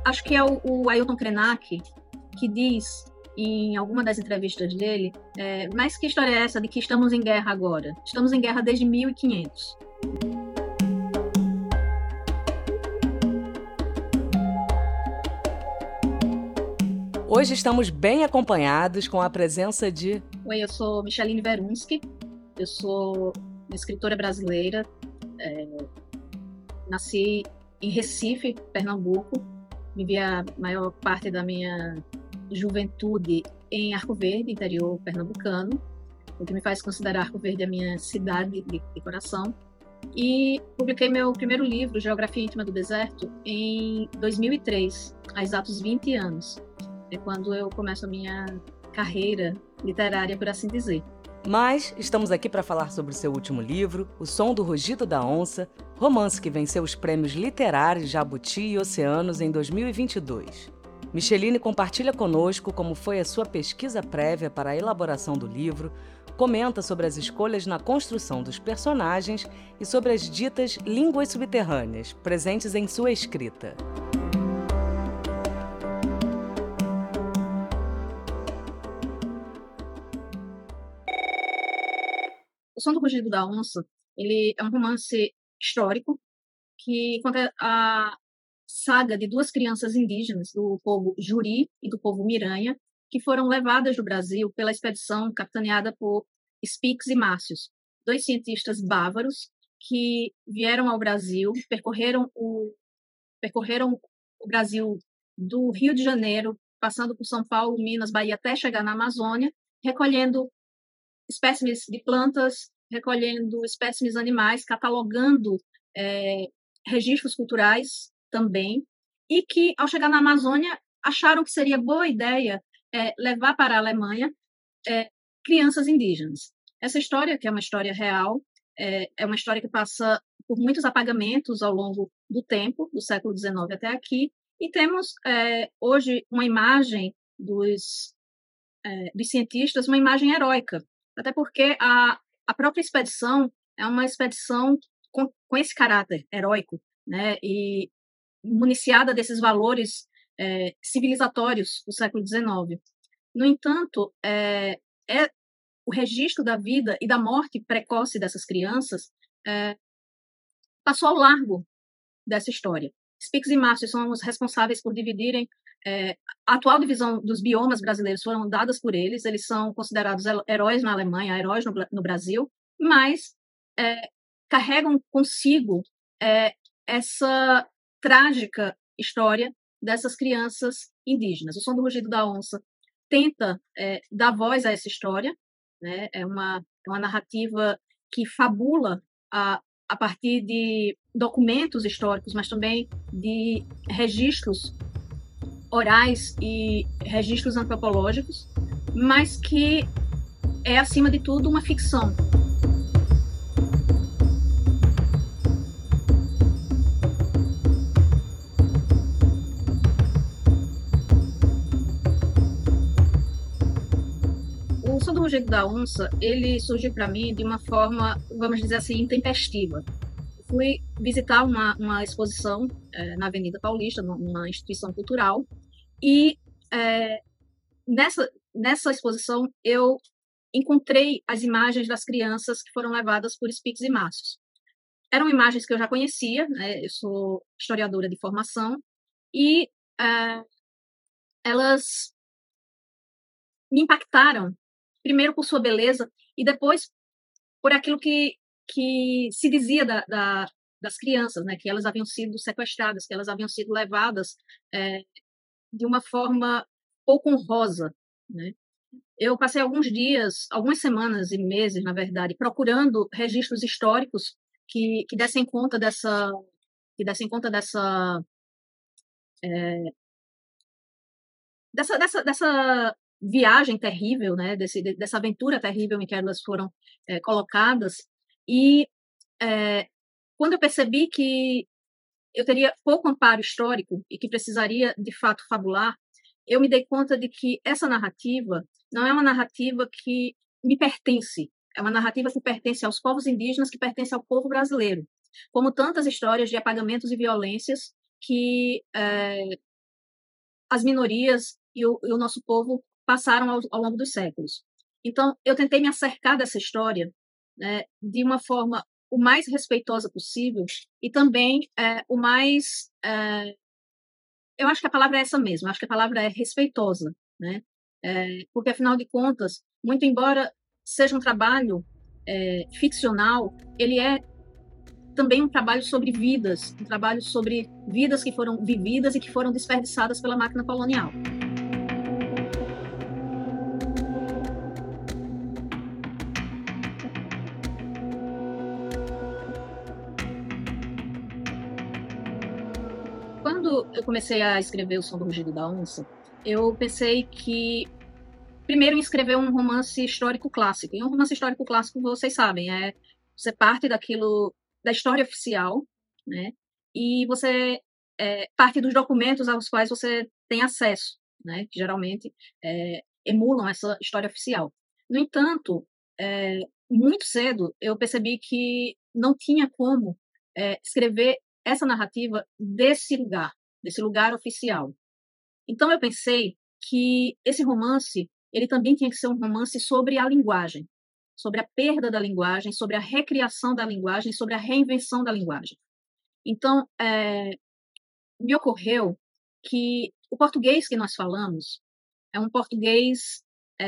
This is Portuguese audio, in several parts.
acho que é o Ailton Krenak que diz em alguma das entrevistas dele, mas que história é essa de que estamos em guerra agora? Estamos em guerra desde 1500. Hoje estamos bem acompanhados com a presença de... Oi, eu sou Micheline Verunsky, eu sou uma escritora brasileira, nasci em Recife, Pernambuco, vivi a maior parte da minha juventude em Arco Verde, interior pernambucano, o que me faz considerar Arco Verde a minha cidade de coração. E publiquei meu primeiro livro, Geografia Íntima do Deserto, em 2003, há exatos 20 anos. É quando eu começo a minha carreira literária, por assim dizer. Mas estamos aqui para falar sobre o seu último livro, O Som do Rugido da Onça, romance que venceu os prêmios literários Jabuti e Oceanos em 2022. Micheline compartilha conosco como foi a sua pesquisa prévia para a elaboração do livro, comenta sobre as escolhas na construção dos personagens e sobre as ditas línguas subterrâneas presentes em sua escrita. O Som do Rugido da Onça, ele é um romance histórico que conta a saga de duas crianças indígenas do povo Juri e do povo Miranha, que foram levadas do Brasil pela expedição capitaneada por Spix e Márcios, dois cientistas bávaros que vieram ao Brasil, percorreram o Brasil do Rio de Janeiro, passando por São Paulo, Minas, Bahia, até chegar na Amazônia, recolhendo espécimes de plantas, recolhendo espécimes animais, catalogando registros culturais também, e que, ao chegar na Amazônia, acharam que seria boa ideia levar para a Alemanha crianças indígenas. Essa história, que é uma história real, é uma história que passa por muitos apagamentos ao longo do tempo, do século XIX até aqui, e temos hoje uma imagem dos cientistas, uma imagem heróica, até porque a própria expedição é uma expedição com esse caráter heróico, né, e municiada desses valores civilizatórios do século XIX. No entanto, o registro da vida e da morte precoce dessas crianças passou ao largo dessa história. Spix e Márcio são os responsáveis por dividirem a atual divisão dos biomas brasileiros foram dadas por eles são considerados heróis na Alemanha, heróis no Brasil, mas carregam consigo essa trágica história dessas crianças indígenas. O Som do Rugido da Onça tenta dar voz a essa história, né? É uma narrativa que fabula a partir de documentos históricos, mas também de registros orais e registros antropológicos, mas que é, acima de tudo, uma ficção. O Som do Rugido da Onça, ele surgiu para mim de uma forma, vamos dizer assim, intempestiva. Fui visitar uma exposição na Avenida Paulista, numa instituição cultural, e nessa exposição eu encontrei as imagens das crianças que foram levadas por Spix e Márcios. Eram imagens que eu já conhecia, né? Eu sou historiadora de formação, e elas me impactaram, primeiro por sua beleza, e depois por aquilo que se dizia das crianças, né? Que elas haviam sido sequestradas, que elas haviam sido levadas de uma forma pouco honrosa, né? Eu passei alguns dias, algumas semanas e meses, na verdade, procurando registros históricos que dessem conta dessa viagem terrível, né? Dessa aventura terrível em que elas foram colocadas. E quando eu percebi que eu teria pouco amparo histórico e que precisaria, de fato, fabular, eu me dei conta de que essa narrativa não é uma narrativa que me pertence, é uma narrativa que pertence aos povos indígenas, que pertence ao povo brasileiro. Como tantas histórias de apagamentos e violências que as minorias e o nosso povo passaram ao longo dos séculos. Então, eu tentei me acercar dessa história, né, de uma forma o mais respeitosa possível e também o mais... eu acho que a palavra é essa mesmo, eu acho que a palavra é respeitosa, né? Porque, afinal de contas, muito embora seja um trabalho ficcional, ele é também um trabalho sobre vidas, um trabalho sobre vidas que foram vividas e que foram desperdiçadas pela máquina colonial. Quando eu comecei a escrever O Som do Rugido da Onça, eu pensei que, primeiro, em escrever um romance histórico clássico. E um romance histórico clássico, vocês sabem, você parte daquilo, da história oficial, né? E você parte dos documentos aos quais você tem acesso, né? Que geralmente emulam essa história oficial. No entanto, muito cedo eu percebi que não tinha como escrever essa narrativa desse lugar oficial. Então eu pensei que esse romance, ele também tinha que ser um romance sobre a linguagem, sobre a perda da linguagem, sobre a recriação da linguagem, sobre a reinvenção da linguagem. Então, me ocorreu que o português que nós falamos é um português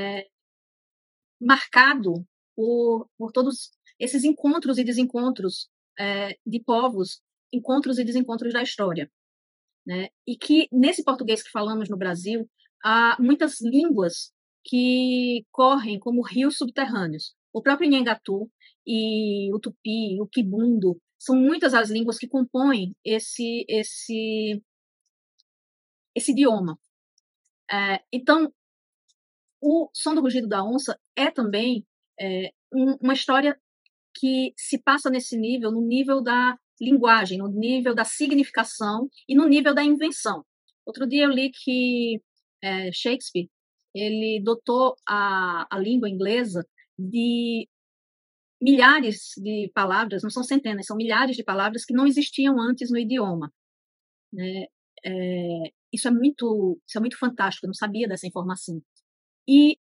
marcado por todos esses encontros e desencontros de povos, encontros e desencontros da história, né? E que, nesse português que falamos no Brasil, há muitas línguas que correm como rios subterrâneos. O próprio Nhangatu e o Tupi, o Kibundo, são muitas as línguas que compõem esse idioma. Então, o Som do Rugido da Onça é também uma história que se passa nesse nível, no nível da linguagem, no nível da significação e no nível da invenção. Outro dia eu li que Shakespeare ele dotou a língua inglesa de milhares de palavras, não são centenas, são milhares de palavras que não existiam antes no idioma, né? Isso é muito fantástico, eu não sabia dessa informação. E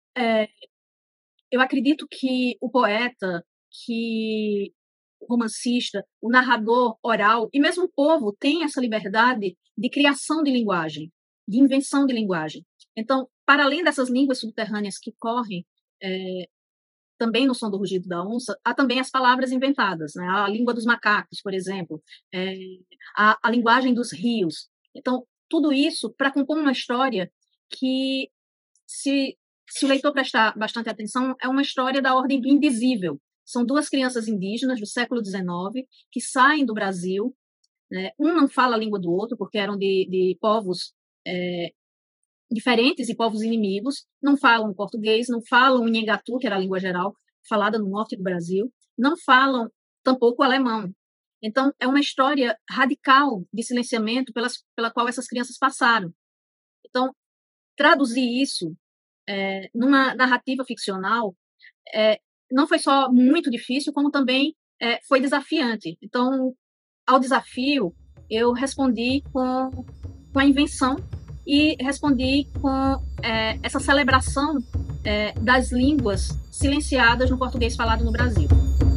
eu acredito que o poeta, que o romancista, o narrador oral e mesmo o povo tem essa liberdade de criação de linguagem, de invenção de linguagem. Então, para além dessas línguas subterrâneas que correm também no Som do Rugido da Onça, há também as palavras inventadas, né? A língua dos macacos, por exemplo, a linguagem dos rios. Então, tudo isso para compor uma história que, se o leitor prestar bastante atenção, é uma história da ordem do indizível. São duas crianças indígenas do século XIX que saem do Brasil, né? Um não fala a língua do outro, porque eram de povos diferentes e povos inimigos, não falam português, não falam o Nhangatu, que era a língua geral falada no norte do Brasil, não falam tampouco o alemão. Então, é uma história radical de silenciamento pela qual essas crianças passaram. Então, traduzir isso numa narrativa ficcional não foi só muito difícil, como também foi desafiante. Então, ao desafio, eu respondi com a invenção e respondi com essa celebração das línguas silenciadas no português falado no Brasil.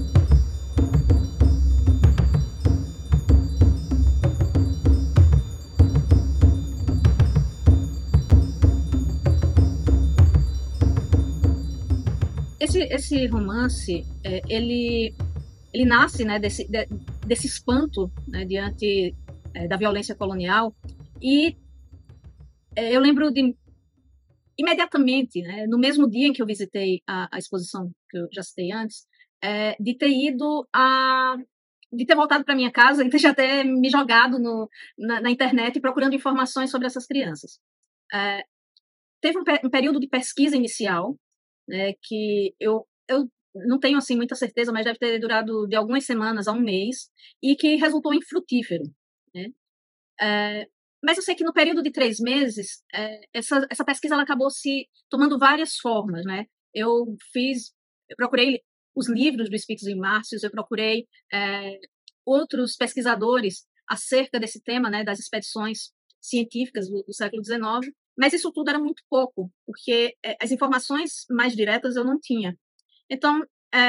Esse romance, ele nasce, né, desse espanto, né, diante da violência colonial, e eu lembro imediatamente, né, no mesmo dia em que eu visitei a exposição que eu já citei antes, de ter de ter voltado para minha casa e ter já até me jogado na internet procurando informações sobre essas crianças. Teve um período de pesquisa inicial, né, que eu não tenho assim muita certeza, mas deve ter durado de algumas semanas a um mês, e que resultou em frutífero, né? Mas eu sei que no período de 3 meses, essa pesquisa ela acabou se tomando várias formas, né? Eu procurei os livros do Spix e Márcios, eu procurei outros pesquisadores acerca desse tema, né, das expedições científicas do século XIX, mas isso tudo era muito pouco, porque as informações mais diretas eu não tinha. Então,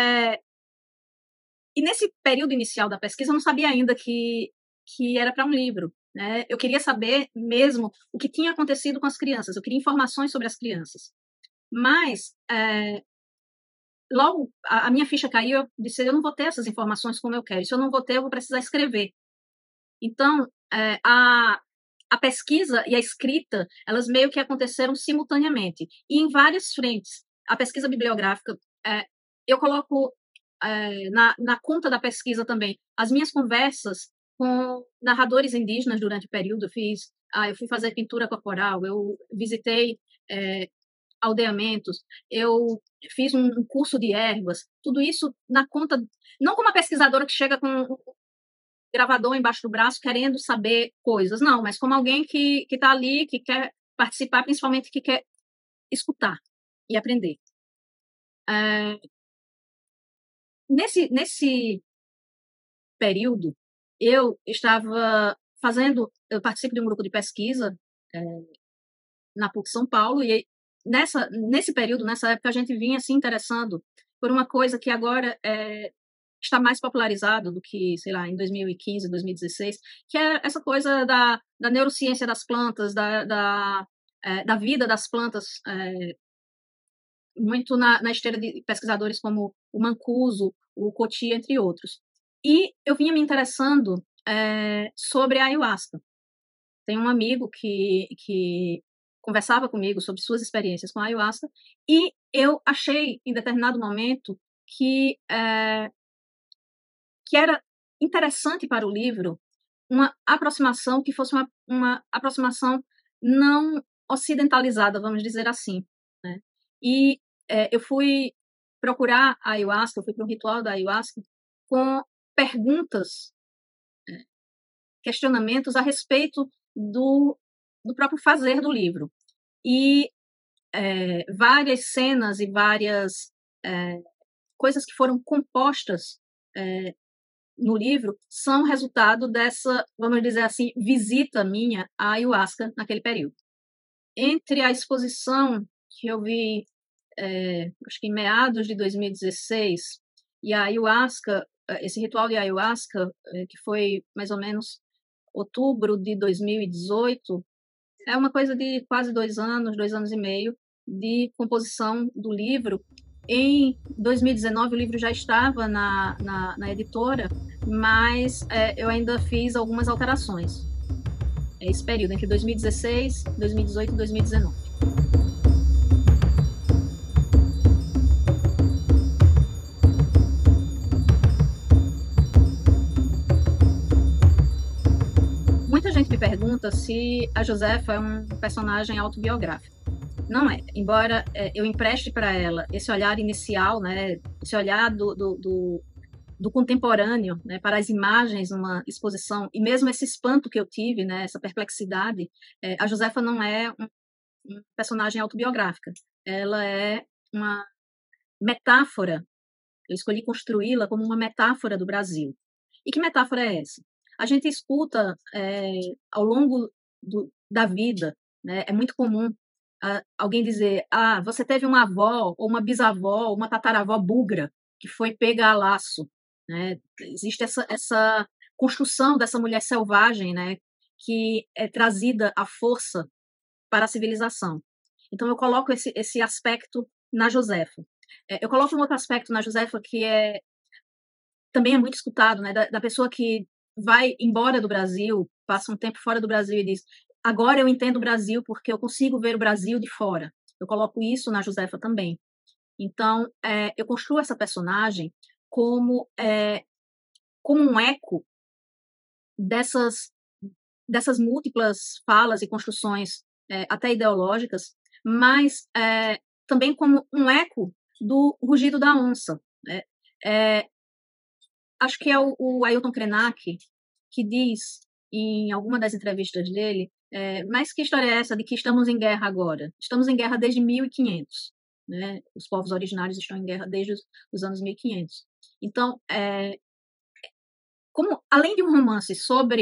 e nesse período inicial da pesquisa, eu não sabia ainda que era para um livro, né? Eu queria saber mesmo o que tinha acontecido com as crianças, eu queria informações sobre as crianças. Mas, logo, a minha ficha caiu, eu disse, eu não vou ter essas informações como eu quero, se eu não vou ter, eu vou precisar escrever. Então, a pesquisa e a escrita, elas meio que aconteceram simultaneamente, e em várias frentes. A pesquisa bibliográfica, eu coloco na conta da pesquisa também as minhas conversas com narradores indígenas durante o período. Eu fui fazer pintura corporal, eu visitei aldeamentos, eu fiz um curso de ervas, tudo isso na conta, não como uma pesquisadora que chega com um gravador embaixo do braço querendo saber coisas, não, mas como alguém que está ali, que quer participar, principalmente que quer escutar e aprender. Nesse período, eu participo de um grupo de pesquisa na PUC São Paulo, e nesse período, nessa época, a gente vinha se interessando por uma coisa que agora está mais popularizado do que, sei lá, em 2015, 2016, que é essa coisa da neurociência das plantas, da vida das plantas, muito na esteira de pesquisadores como o Mancuso, o Coty, entre outros. E eu vinha me interessando sobre a ayahuasca. Tem um amigo que conversava comigo sobre suas experiências com a ayahuasca, e eu achei, em determinado momento, que era interessante para o livro uma aproximação que fosse uma aproximação não ocidentalizada, vamos dizer assim, né? E eu fui procurar a ayahuasca, eu fui para um ritual da ayahuasca com perguntas, questionamentos a respeito do próprio fazer do livro. E várias cenas e várias coisas que foram compostas no livro são resultado dessa, vamos dizer assim, visita minha à ayahuasca naquele período. Entre a exposição que eu vi, acho que em meados de 2016, e a ayahuasca, esse ritual de ayahuasca, que foi mais ou menos outubro de 2018, é uma coisa de quase 2 anos e meio, de composição do livro. Em 2019, o livro já estava na editora, mas eu ainda fiz algumas alterações. É esse período, entre 2016, 2018 e 2019. Muita gente me pergunta se a Josefa é um personagem autobiográfico. Não é, embora eu empreste para ela esse olhar inicial, né, esse olhar do contemporâneo, né, para as imagens numa exposição, e mesmo esse espanto que eu tive, né, essa perplexidade, a Josefa não é um personagem autobiográfica, ela é uma metáfora, eu escolhi construí-la como uma metáfora do Brasil. E que metáfora é essa? A gente escuta ao longo da vida, né, é muito comum alguém dizer, você teve uma avó, ou uma bisavó, ou uma tataravó bugra, que foi pega a laço, né? Existe essa construção dessa mulher selvagem, né, que é trazida à força para a civilização. Então, eu coloco esse aspecto na Josefa. Eu coloco um outro aspecto na Josefa que também é muito escutado, né, da pessoa que vai embora do Brasil, passa um tempo fora do Brasil e diz, agora eu entendo o Brasil porque eu consigo ver o Brasil de fora. Eu coloco isso na Josefa também. Então, eu construo essa personagem como um eco dessas múltiplas falas e construções, até ideológicas, mas também como um eco do rugido da onça, né? Acho que é o Ailton Krenak que diz, em alguma das entrevistas dele, mas que história é essa de que estamos em guerra agora? Estamos em guerra desde 1500, né? Os povos originários estão em guerra desde os anos 1500. Então, como além de um romance sobre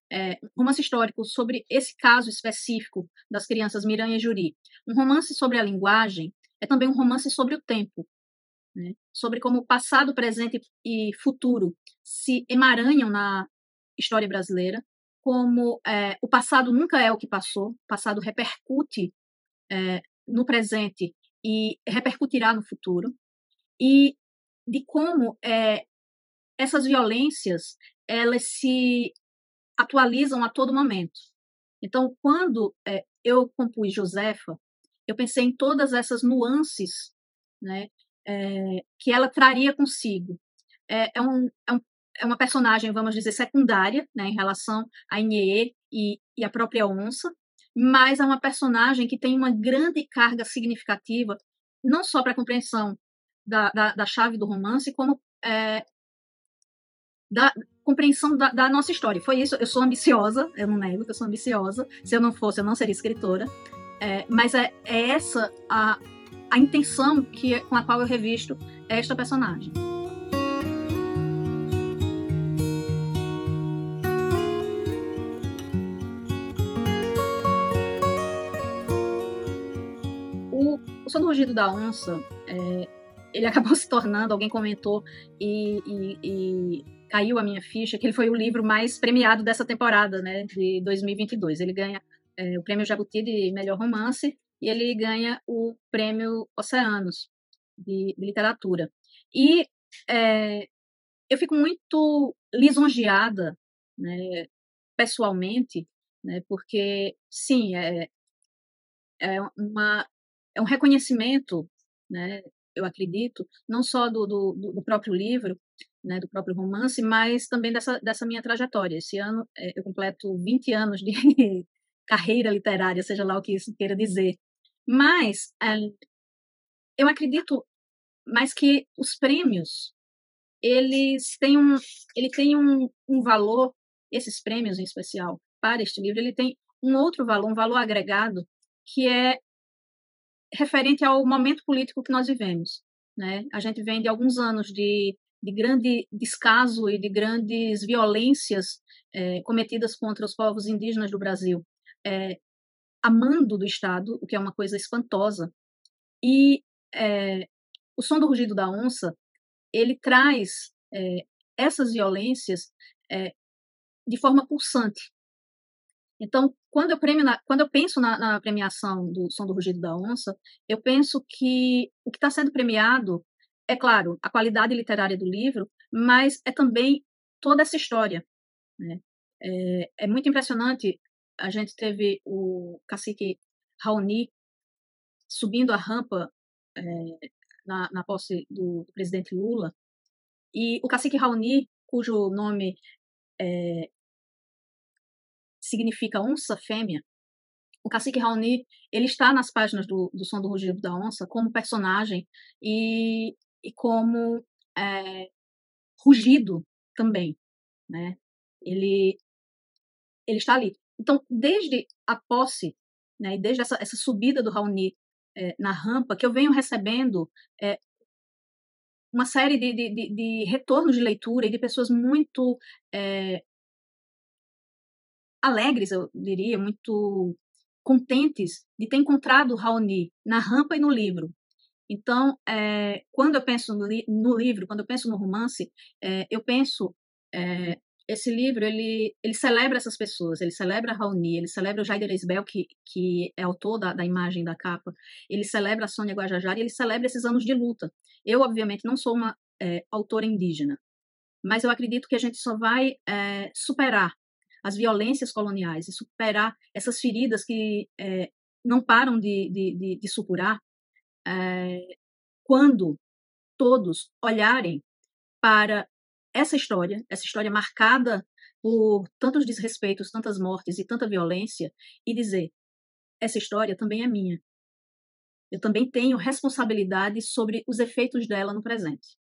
um romance histórico sobre esse caso específico das crianças Miranha e Juri. Um romance sobre a linguagem é também um romance sobre o tempo, né? Sobre como o passado, presente e futuro se emaranham na história brasileira, como o passado nunca é o que passou, o passado repercute no presente e repercutirá no futuro, e de como essas violências elas se atualizam a todo momento. Então, quando eu compus Josefa, eu pensei em todas essas nuances, né, que ela traria consigo. É uma personagem, vamos dizer, secundária, né, em relação a Inhê e a própria onça, mas é uma personagem que tem uma grande carga significativa, não só para a compreensão da chave do romance, como da compreensão da nossa história. Foi isso, eu sou ambiciosa, eu não nego que eu sou ambiciosa, se eu não fosse, eu não seria escritora, mas é essa a intenção com a qual eu revisto esta personagem. O Som do Rugido da Onça, ele acabou se tornando, alguém comentou e caiu a minha ficha, que ele foi o livro mais premiado dessa temporada, né, de 2022. Ele ganha o prêmio Jabuti de melhor romance e ele ganha o prêmio Oceanos de literatura. E eu fico muito lisonjeada, né, pessoalmente, né, porque, sim, é um reconhecimento, né, eu acredito, não só do próprio livro, né, do próprio romance, mas também dessa minha trajetória. Esse ano eu completo 20 anos de carreira literária, seja lá o que isso queira dizer. Mas eu acredito mais que os prêmios, ele tem um valor, esses prêmios em especial, para este livro, ele tem um outro valor, um valor agregado, que é referente ao momento político que nós vivemos, né? A gente vem de alguns anos de grande descaso e de grandes violências cometidas contra os povos indígenas do Brasil, a mando do Estado, o que é uma coisa espantosa. E o Som do Rugido da Onça, ele traz essas violências de forma pulsante. Então, quando eu penso na premiação do Som do Rugido da Onça, eu penso que o que está sendo premiado é, claro, a qualidade literária do livro, mas é também toda essa história, né? É muito impressionante. A gente teve o cacique Raoni subindo a rampa na posse do presidente Lula, e o cacique Raoni, cujo nome significa onça fêmea, o cacique Raoni, ele está nas páginas do Som do Rugido da Onça como personagem e como rugido também, né? Ele está ali. Então, desde a posse, né, e desde essa subida do Raoni na rampa, que eu venho recebendo uma série de retornos de leitura e de pessoas muito alegres, eu diria, muito contentes de ter encontrado Raoni na rampa e no livro. Então, quando eu penso no livro, quando eu penso no romance, eu penso esse livro, ele celebra essas pessoas, ele celebra Raoni, ele celebra o Jaider Eisbel, que é autor da imagem da capa, ele celebra a Sônia Guajajara e ele celebra esses anos de luta. Eu, obviamente, não sou uma autora indígena, mas eu acredito que a gente só vai superar as violências coloniais e superar essas feridas que não param de supurar quando todos olharem para essa história marcada por tantos desrespeitos, tantas mortes e tanta violência, e dizer, essa história também é minha. Eu também tenho responsabilidade sobre os efeitos dela no presente.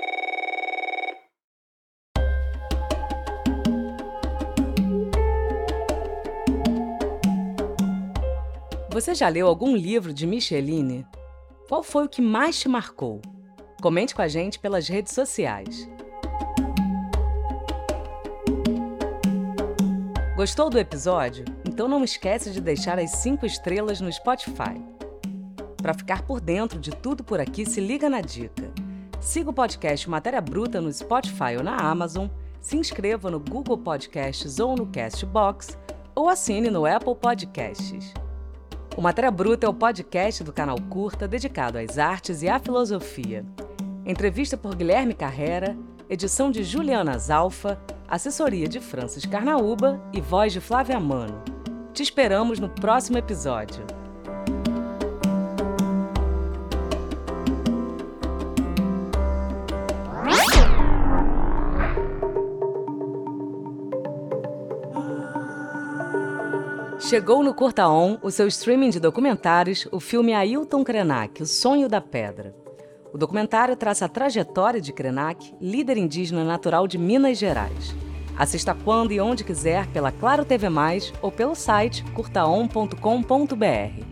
Você já leu algum livro de Micheline? Qual foi o que mais te marcou? Comente com a gente pelas redes sociais. Gostou do episódio? Então não esquece de deixar as 5 estrelas no Spotify. Para ficar por dentro de tudo por aqui, se liga na dica. Siga o podcast Matéria Bruta no Spotify ou na Amazon, se inscreva no Google Podcasts ou no Castbox, ou assine no Apple Podcasts. O Matéria Bruta é o podcast do canal Curta dedicado às artes e à filosofia. Entrevista por Guilherme Carrera, edição de Juliana Zalfa, assessoria de Francis Carnaúba e voz de Flávia Mano. Te esperamos no próximo episódio. Chegou no Curta On, o seu streaming de documentários, o filme Ailton Krenak, O Sonho da Pedra. O documentário traça a trajetória de Krenak, líder indígena natural de Minas Gerais. Assista quando e onde quiser pela Claro TV+, ou pelo site curtaon.com.br.